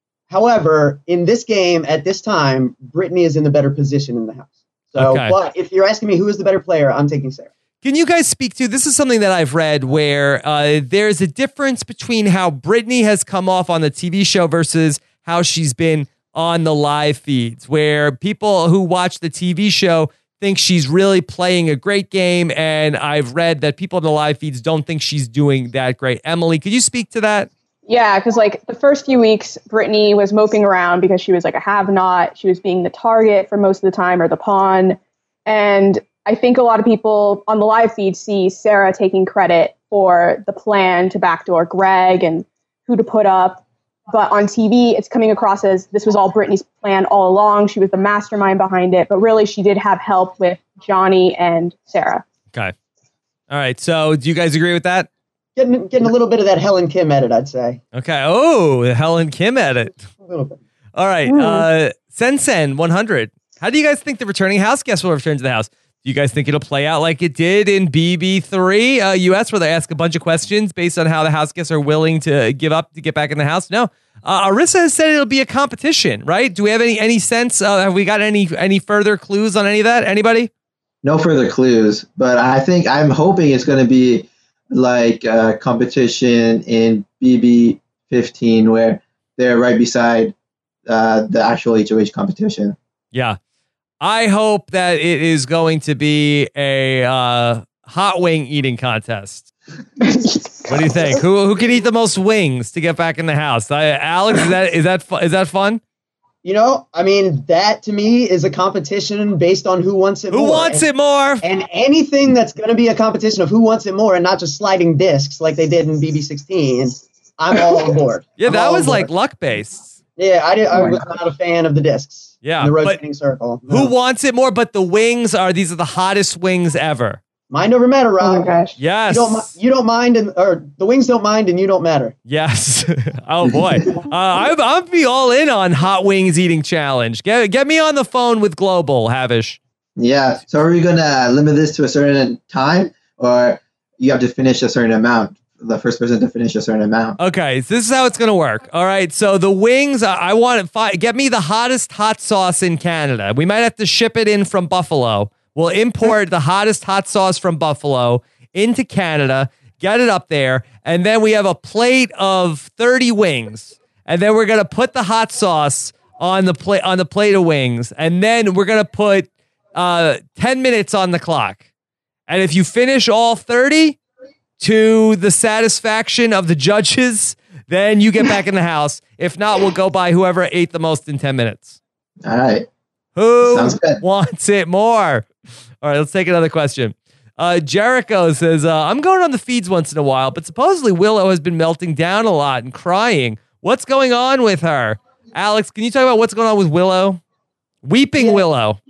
However, in this game at this time, Brittany is in the better position in the house. So, okay. But if you're asking me who is the better player, I'm taking Sarah. Can you guys speak to, this is something that I've read where uh, there's a difference between how Brittany has come off on the T V show versus how she's been on the live feeds, where people who watch the T V show think she's really playing a great game, and I've read that people in the live feeds don't think she's doing that great. Emily, could you speak to that? Yeah, because like the first few weeks, Brittany was moping around because she was like a have-not. She was being the target for most of the time, or the pawn. And I think a lot of people on the live feed see Sarah taking credit for the plan to backdoor Greg and who to put up. But on T V, it's coming across as this was all Brittany's plan all along. She was the mastermind behind it. But really, she did have help with Johnny and Sarah. Okay. All right. So do you guys agree with that? Getting, getting a little bit of that Helen Kim edit, I'd say. Okay. Oh, the Helen Kim edit. A little bit. All right. Mm. Uh, Sensen one hundred. How do you guys think the returning house guests will return to the house? Do you guys think it'll play out like it did in B B three uh, U S, where they ask a bunch of questions based on how the house guests are willing to give up to get back in the house? No. Uh, Arissa has said it'll be a competition, right? Do we have any any sense? Uh, have we got any any further clues on any of that? Anybody? No further clues, but I think I'm hoping it's going to be like a competition in B B fifteen, where they're right beside uh, the actual H O H competition. Yeah. I hope that it is going to be a uh, hot wing eating contest. What do you think? Who who can eat the most wings to get back in the house? Uh, Alex, is that is that fu- is that fun? You know, I mean, that to me is a competition based on who wants it who more. Who wants and, it more? And anything that's going to be a competition of who wants it more and not just sliding discs like they did in B B sixteen, I'm all on board. Yeah, I'm that was like luck based. Yeah, I did. I was not a fan of the discs. Yeah, in the rotating circle. No. Who wants it more? But the wings are these are the hottest wings ever. Mind over matter, Rob. Oh my gosh. Yes. You don't, you don't mind, and or the wings don't mind, and you don't matter. Yes. Oh boy. uh, I'm I'm be all in on hot wings eating challenge. Get get me on the phone with Global, Havish. Yeah. So are we gonna limit this to a certain time, or you have to finish a certain amount? The first person to finish a certain amount. Okay, so this is how it's going to work. All right, so the wings, I, I want to fi- get me the hottest hot sauce in Canada. We might have to ship it in from Buffalo. We'll import the hottest hot sauce from Buffalo into Canada, get it up there, and then we have a plate of thirty wings, and then we're going to put the hot sauce on the plate on the plate of wings, and then we're going to put uh, ten minutes on the clock. And if you finish all thirty to the satisfaction of the judges, then you get back in the house. If not, we'll go by whoever ate the most in ten minutes. All right. Who Sounds good. wants it more? All right, let's take another question. Uh, Jericho says, uh, I'm going on the feeds once in a while, but supposedly Willow has been melting down a lot and crying. What's going on with her? Alex, can you talk about what's going on with Willow? Weeping Yeah. Willow.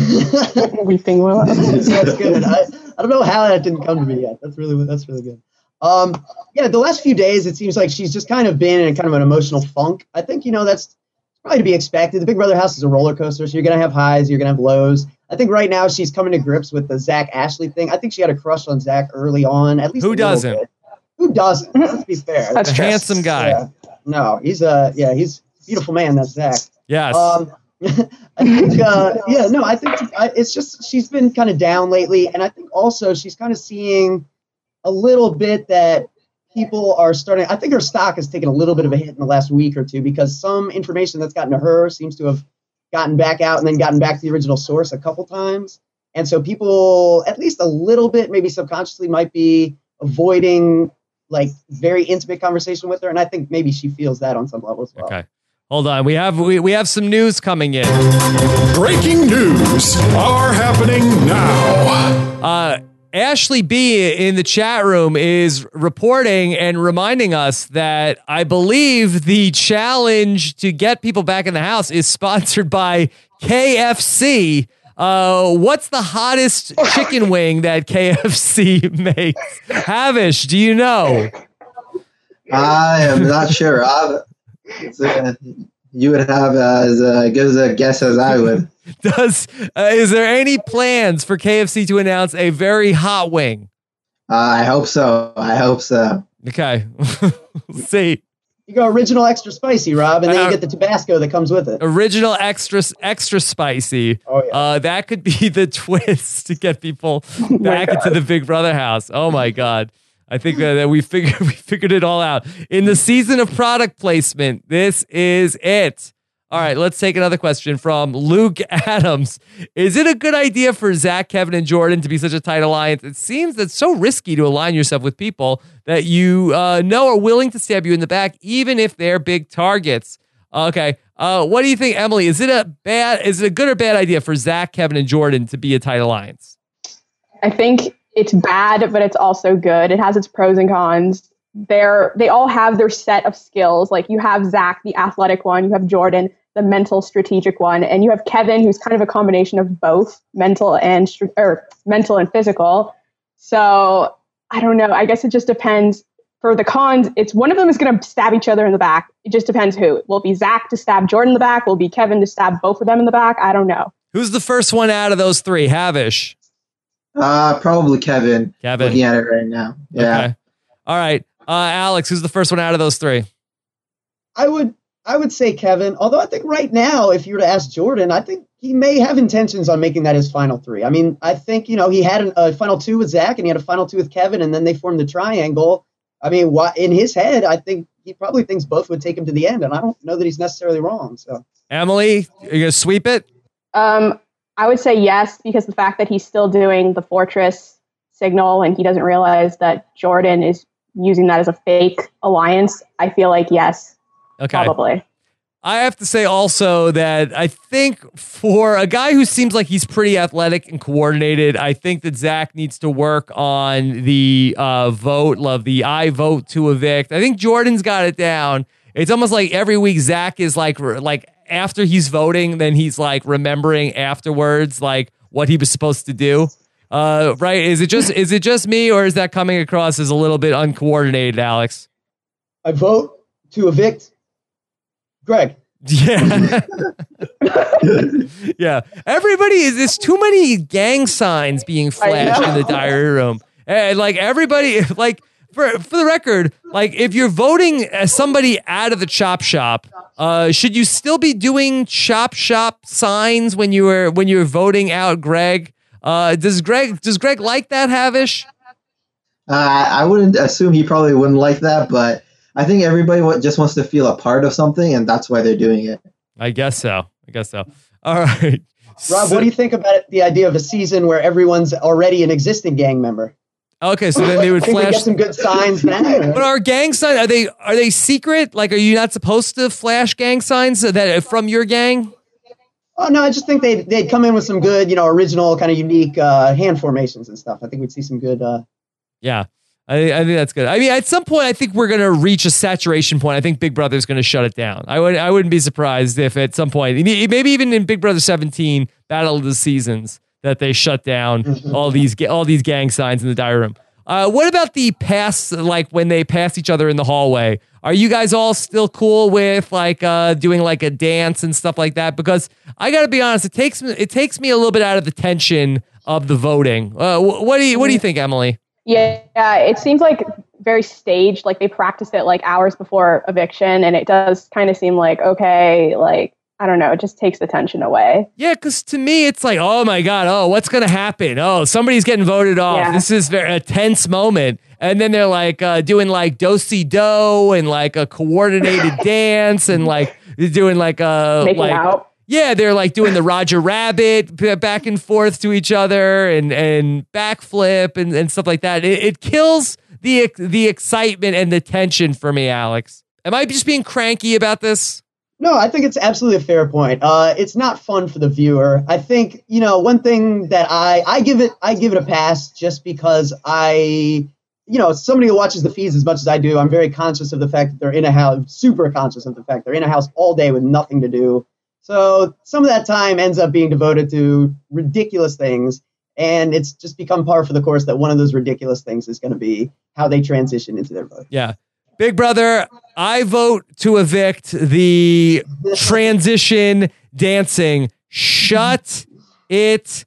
Weeping Willow. That's good. I, I don't know how that didn't come to me yet. That's really that's really good. Um, yeah, the last few days it seems like she's just kind of been in kind of an emotional funk. I think you know that's probably to be expected. The Big Brother house is a roller coaster, so you're gonna have highs, you're gonna have lows. I think right now she's coming to grips with the Zach Ashley thing. I think she had a crush on Zach early on. At least Who a little doesn't? bit. Who doesn't? Let's be fair. That's A true. handsome guy. Yeah. No, he's a yeah, he's a beautiful man. That's Zach. Yes. Um, I think, uh, yeah, no, I think I, it's just she's been kind of down lately, and I think also she's kind of seeing a little bit that people are starting. I think her stock has taken a little bit of a hit in the last week or two because some information that's gotten to her seems to have gotten back out and then gotten back to the original source a couple times, and so people, at least a little bit, maybe subconsciously, might be avoiding like very intimate conversation with her, and I think maybe she feels that on some level as well. Okay. Hold on. We have we, we have some news coming in. Breaking news are happening now. Uh, Ashley B in the chat room is reporting and reminding us that I believe the challenge to get people back in the house is sponsored by K F C. Uh, what's the hottest chicken wing that K F C makes? Havish, do you know? I am not sure. I've, it's, uh, you would have uh, as uh, good as a guess as I would. Does uh, is there any plans for K F C to announce a very hot wing? Uh, I hope so. I hope so. Okay, Let's see. You go original extra spicy, Rob, and then Uh, you get the Tabasco that comes with it. Original extra extra spicy. Oh, yeah. Uh, that could be the twist to get people back into the Big Brother house. Oh my God. I think that, that we figured we figured it all out. In the season of product placement, this is it. All right, let's take another question from Luke Adams. Is it a good idea for Zach, Kevin, and Jordan to be such a tight alliance? It seems that's so risky to align yourself with people that you uh, know are willing to stab you in the back, even if they're big targets. Okay, uh, what do you think, Emily? Is it a bad? Is it a good or bad idea for Zach, Kevin, and Jordan to be a tight alliance? I think it's bad, but it's also good. It has its pros and cons. They're, they all have their set of skills. Like you have Zach, the athletic one. You have Jordan, the mental, strategic one, and you have Kevin, who's kind of a combination of both mental and or mental and physical. So I don't know. I guess it just depends. For the cons, it's one of them is going to stab each other in the back. It just depends who. Will it be Zach to stab Jordan in the back? Will it be Kevin to stab both of them in the back? I don't know. Who's the first one out of those three? Havish. Uh, probably Kevin. Kevin. Looking at it right now. Yeah. Okay. All right. Uh, Alex, who's the first one out of those three? I would I would say Kevin, although I think right now, if you were to ask Jordan, I think he may have intentions on making that his final three. I mean, I think, you know, he had an, a final two with Zach and he had a final two with Kevin, and then they formed the triangle. I mean, why, in his head, I think he probably thinks both would take him to the end, and I don't know that he's necessarily wrong. So, Emily, are you going to sweep it? Um, I would say yes, because the fact that he's still doing the fortress signal and he doesn't realize that Jordan is using that as a fake alliance, I feel like yes, Okay. probably. I have to say also that I think for a guy who seems like he's pretty athletic and coordinated, I think that Zach needs to work on the uh, vote, love the I vote to evict. I think Jordan's got it down. It's almost like every week Zach is like, like after he's voting, then he's like remembering afterwards, like what he was supposed to do. Uh, right? Is it just is it just me, or is that coming across as a little bit uncoordinated, Alex? I vote to evict Greg. Yeah. Yeah. Everybody is, there's too many gang signs being flashed in the diary room. And like everybody, like for, for the record, like if you're voting as somebody out of the chop shop, uh, should you still be doing chop shop signs when you were, when you were voting out Greg? Uh, does Greg, does Greg like that, Havish? Uh, I wouldn't assume he probably wouldn't like that, but I think everybody wa- just wants to feel a part of something, and that's why they're doing it. I guess so. I guess so. All right. Rob, So- what do you think about it, the idea of a season where everyone's already an existing gang member? Okay, so then they would I think we flash. get some good signs now. But are gang signs, are they are they secret? Like, are you not supposed to flash gang signs that from your gang? Oh no, I just think they'd they'd come in with some good, you know, original kind of unique uh, hand formations and stuff. I think we'd see some good. Uh, Yeah, I, I think that's good. I mean, at some point, I think we're going to reach a saturation point. I think Big Brother's going to shut it down. I would I wouldn't be surprised if at some point, maybe even in Big Brother seventeen, Battle of the Seasons, that they shut down all these ga- all these gang signs in the diary room. Uh, what about the pass, like when they pass each other in the hallway? Are you guys all still cool with like uh, doing like a dance and stuff like that? Because I got to be honest, it takes me it takes me a little bit out of the tension of the voting. Uh, wh- what do you what do you think, Emily? Yeah, it seems like very staged. Like they practiced it like hours before eviction, and it does kind of seem like, okay, like, I don't know, it just takes the tension away. Yeah, because to me, it's like, oh my God, oh, what's going to happen? Oh, somebody's getting voted off. Yeah. This is very, a tense moment. And then they're like uh, doing like do-si-do and like a coordinated dance and like doing like a. Making like, out. Yeah, they're like doing the Roger Rabbit b- back and forth to each other and, and backflip and, and stuff like that. It, it kills the the excitement and the tension for me, Alex. Am I just being cranky about this? No, I think it's absolutely a fair point. Uh, it's not fun for the viewer. I think, you know, one thing that I, I give it I give it a pass just because I, you know, somebody who watches the feeds as much as I do, I'm very conscious of the fact that they're in a house, super conscious of the fact they're in a house all day with nothing to do. So some of that time ends up being devoted to ridiculous things. And it's just become par for the course that one of those ridiculous things is going to be how they transition into their vote. Yeah. Big Brother, I vote to evict the transition dancing. Shut it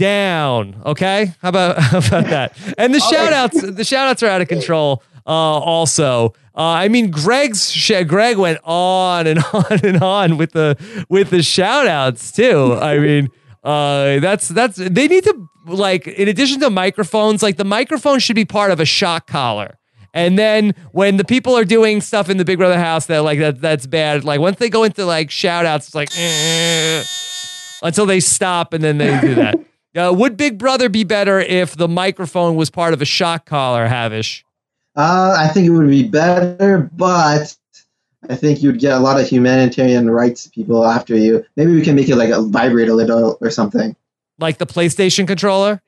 down. Okay? How about how about that? And the shout outs, the shout outs are out of control uh, also. Uh, I mean, Greg's sh- Greg went on and on and on with the with the shout outs too. I mean, uh, that's that's they need to, like, in addition to microphones, like the microphone should be part of a shock collar. And then when the people are doing stuff in the Big Brother house that like that that's bad, like once they go into like shout outs, it's like eh, until they stop and then they do that. Uh, would Big Brother be better if the microphone was part of a shock collar, Havish? Uh, I think it would be better, but I think you'd get a lot of humanitarian rights people after you. Maybe we can make it like a vibrate a little or something. Like the PlayStation controller?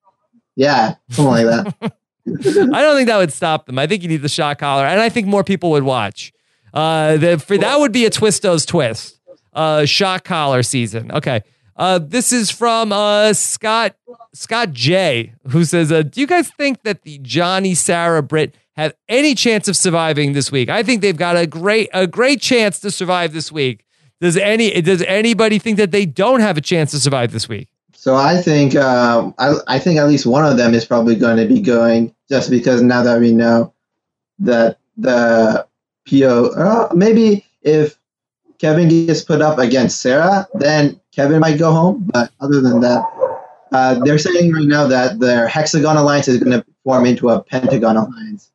Yeah, something like that. I don't think that would stop them. I think you need the shock collar, and I think more people would watch. Uh, the, for, that would be a Twistos twist. Uh, shock collar season. Okay. Uh, this is from uh, Scott Scott J, who says, uh, do you guys think that the Johnny, Sarah, Britt have any chance of surviving this week? I think they've got a great a great chance to survive this week. Does any does anybody think that they don't have a chance to survive this week? So I think um, I, I think at least one of them is probably going to be going, just because now that we know that the P O, uh, maybe if Kevin gets put up against Sarah, then Kevin might go home. But other than that, uh, they're saying right now that their hexagon alliance is going to form into a pentagon alliance.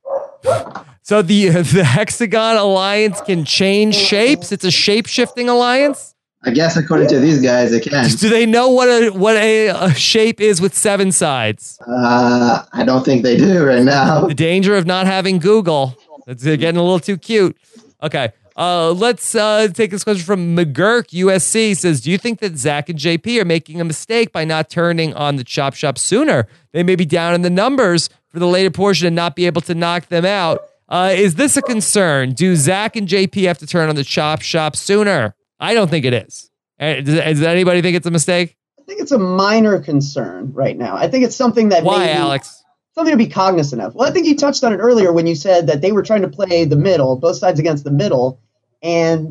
So the the hexagon alliance can change shapes. It's a shape shifting alliance. I guess according to these guys, it can. Do they know what a what a, a shape is with seven sides? Uh, I don't think they do right now. The danger of not having Google. It's getting a little too cute. Okay. Uh, let's uh, take this question from McGurk, U S C. Says, do you think that Zach and J P are making a mistake by not turning on the Chop Shop sooner? They may be down in the numbers for the later portion and not be able to knock them out. Uh, is this a concern? Do Zach and J P have to turn on the Chop Shop sooner? I don't think it is. Does, does anybody think it's a mistake? I think it's a minor concern right now. I think it's something that Why, maybe, Alex? something to be cognizant of. Well, I think you touched on it earlier when you said that they were trying to play the middle, both sides against the middle, and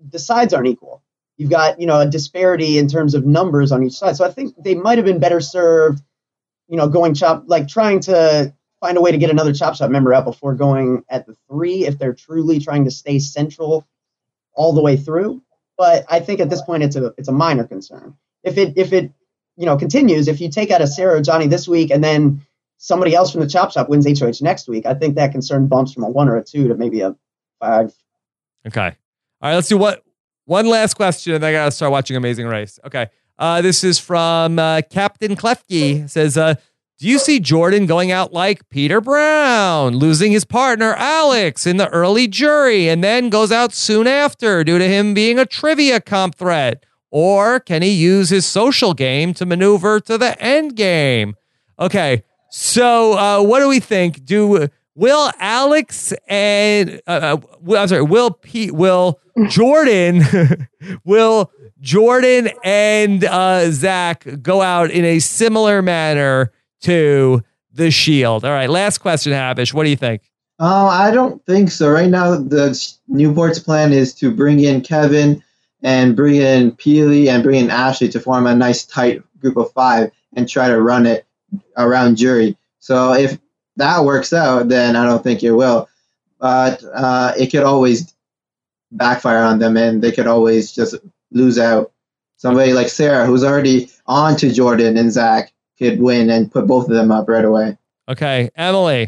the sides aren't equal. You've got, you know, a disparity in terms of numbers on each side. So I think they might have been better served, you know, going chop, like trying to find a way to get another chop shop member out before going at the three if they're truly trying to stay central all the way through. But I think at this point it's a it's a minor concern. If it if it you know continues, if you take out a Sarah or Johnny this week and then somebody else from the chop shop wins H O H next week, I think that concern bumps from a one or a two to maybe a five. Okay. All right, let's do what one last question and then I gotta start watching Amazing Race. Okay. Uh, this is from uh, Captain Klefke. Says, uh, do you see Jordan going out like Peter Brown, losing his partner Alex in the early jury, and then goes out soon after due to him being a trivia comp threat? Or can he use his social game to maneuver to the end game? Okay, so uh, what do we think? Do will Alex and uh, uh, I'm sorry, will Pete, will Jordan, will Jordan and uh, Zach go out in a similar manner to the Shield? All right, last question, Havish. What do you think? Uh, I don't think so. Right now, the Newport's plan is to bring in Kevin and bring in Peely and bring in Ashley to form a nice tight group of five and try to run it around jury. So if that works out, then I don't think it will. But uh, it could always backfire on them, and they could always just lose out. Somebody like Sarah, who's already on to Jordan and Zach, could win and put both of them up right away. Okay, Emily.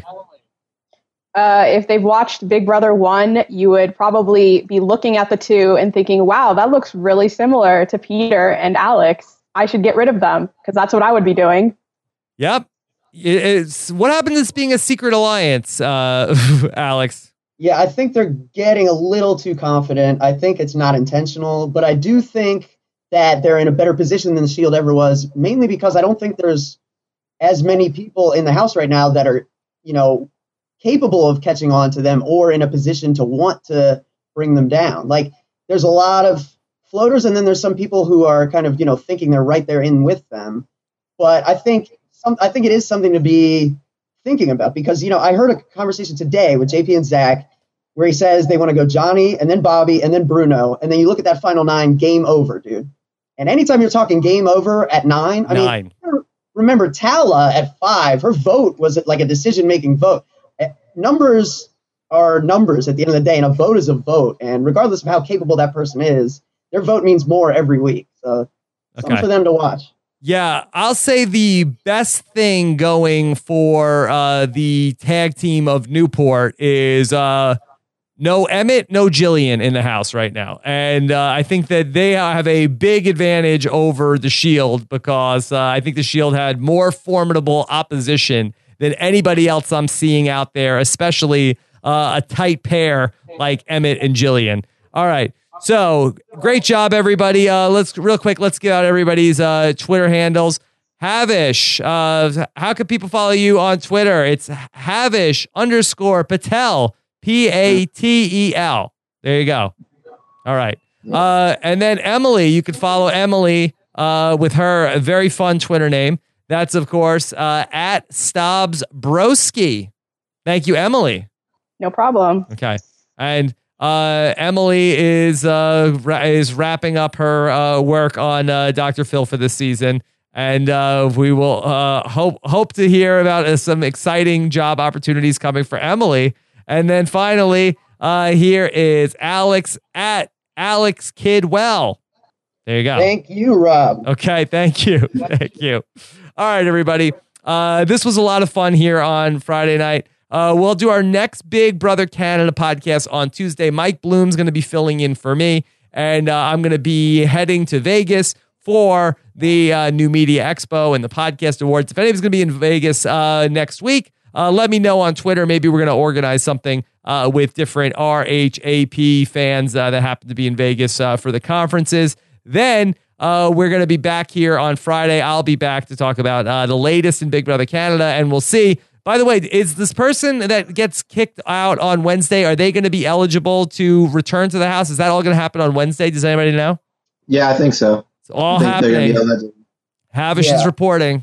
Uh, if they've watched Big Brother one, you would probably be looking at the two and thinking, wow, that looks really similar to Peter and Alex. I should get rid of them, because that's what I would be doing. Yep. It's, what happened to this being a secret alliance, uh, Alex? Yeah, I think they're getting a little too confident. I think it's not intentional, but I do think that they're in a better position than the Shield ever was, mainly because I don't think there's as many people in the house right now that are, you know, capable of catching on to them or in a position to want to bring them down. Like, there's a lot of floaters, and then there's some people who are kind of, you know, thinking they're right there in with them. But I think some, I think it is something to be thinking about, because, you know, I heard a conversation today with J P and Zach where he says they want to go Johnny and then Bobby and then Bruno. And then you look at that final nine, game over, dude. And anytime you're talking game over at nine, I nine. mean, remember Tala at five, her vote was like a decision-making vote. Numbers are numbers at the end of the day, and a vote is a vote. And regardless of how capable that person is, their vote means more every week. So something Okay. for them to watch. Yeah, I'll say the best thing going for uh, the tag team of Newport is uh, no Emmett, no Jillian in the house right now. And uh, I think that they have a big advantage over the Shield, because uh, I think the Shield had more formidable opposition than anybody else I'm seeing out there, especially uh, a tight pair like Emmett and Jillian. All right. So great job, everybody. Uh, let's real quick. Let's get out everybody's uh, Twitter handles. Havish, uh, how can people follow you on Twitter? It's Havish underscore Patel, P A T E L. There you go. All right. Uh, and then Emily, you can follow Emily uh, with her very fun Twitter name. That's, of course, uh, at Stobbs Broski. Thank you, Emily. No problem. Okay. And uh, Emily is uh, ra- is wrapping up her uh, work on uh, Doctor Phil for this season. And uh, we will uh, hope hope to hear about uh, some exciting job opportunities coming for Emily. And then finally, uh, here is Alex at Alex Kidwell. There you go. Thank you, Rob. Okay, thank you. Thank you. All right, everybody. Uh, this was a lot of fun here on Friday night. Uh, we'll do our next Big Brother Canada podcast on Tuesday. Mike Bloom's going to be filling in for me, and uh, I'm going to be heading to Vegas for the uh, New Media Expo and the Podcast Awards. If anybody's going to be in Vegas uh, next week, uh, let me know on Twitter. Maybe we're going to organize something uh, with different R H A P fans uh, that happen to be in Vegas uh, for the conferences. Then uh, we're going to be back here on Friday. I'll be back to talk about uh, the latest in Big Brother Canada, and we'll see. By the way, is this person that gets kicked out on Wednesday, are they going to be eligible to return to the house? Is that all going to happen on Wednesday? Does anybody know? Yeah, I think so. It's all I think they're happening. gonna be eligible. Havish Yeah. is reporting.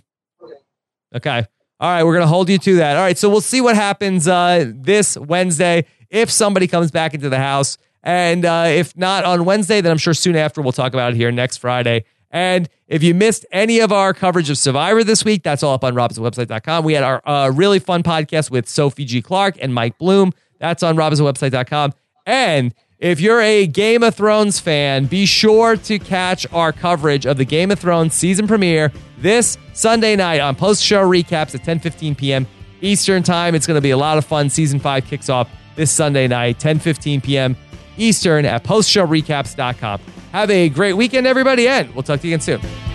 Okay. All right, we're going to hold you to that. All right, so we'll see what happens uh, this Wednesday if somebody comes back into the house. And uh, if not on Wednesday, then I'm sure soon after we'll talk about it here next Friday. And if you missed any of our coverage of Survivor this week, that's all up on robinson website dot com. We had our uh, really fun podcast with Sophie G. Clark and Mike Bloom. That's on robinson website dot com. And if you're a Game of Thrones fan, be sure to catch our coverage of the Game of Thrones season premiere this Sunday night on post-show recaps at ten fifteen p.m. Eastern Time. It's going to be a lot of fun. Season five kicks off this Sunday night, ten fifteen p.m. Eastern at post show recaps dot com. Have a great weekend, everybody, and we'll talk to you again soon.